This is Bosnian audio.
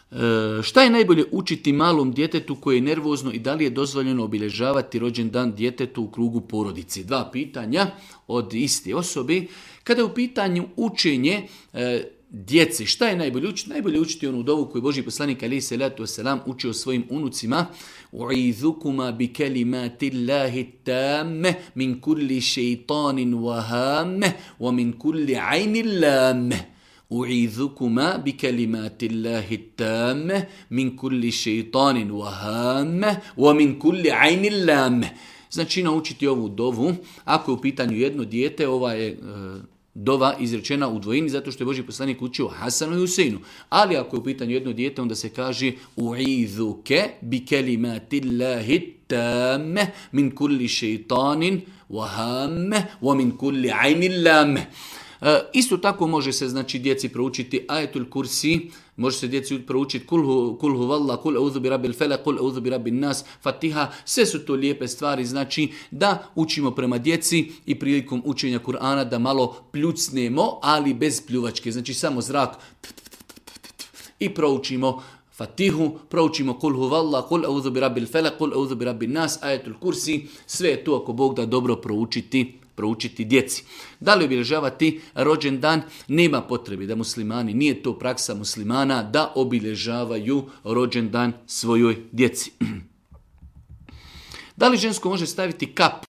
Šta je najbolje učiti malom djetetu koje je nervozno i da li je dozvoljeno obilježavati rođendan djetetu u krugu porodice? 2 pitanja od iste osobe. Kada je u pitanju učenje djeci, šta je najbolje učiti? Najbolje učiti onu dovu koju Božji poslanik alejhi selatu vesselam učio svojim unucima. U'idhukuma bi kalimati Allahi tamme min kulli šeitanin wahame wa min kulli ajnin lame. U'idhukuma bi kalimati Allahi tamme min kulli šeitanin wahame wa min kulli ajnin lame. Znači naučiti ovu dovu. Ako je u pitanju jedno dijete, ova je dova izrečena u dvojini zato što je Božji poslanik učio Hasanu i Huseinu. Ali ako je u pitanju jedno dijete, onda se kaže u'idhuke bi kalimati Allahi tamme min kulli šeitanin wahame wa min kulli ajnin lame. Isto tako može se znači djeci proučiti ajetul kursi, može se djeci proučiti kul huvallah, kul auzu bi rabbil felak, kul auzu bi rabbin nas, Fatiha. Sve su to lijepe stvari, znači da učimo prema djeci i prilikom učenja Kur'ana da malo pljucnemo, ali bez pljuvačke, znači samo zrak i proučimo Fatihu, proučimo kul huvallah, kul auzu bi rabbil felak, kul auzu bi rabbin nas, ajetul kursi. Sve je to ako Bog da dobro proučiti djeci. Da li obilježavati rođendan? Nema potrebe da muslimani, nije to praksa muslimana da obilježavaju rođendan svojoj djeci. Da li žensko može staviti kap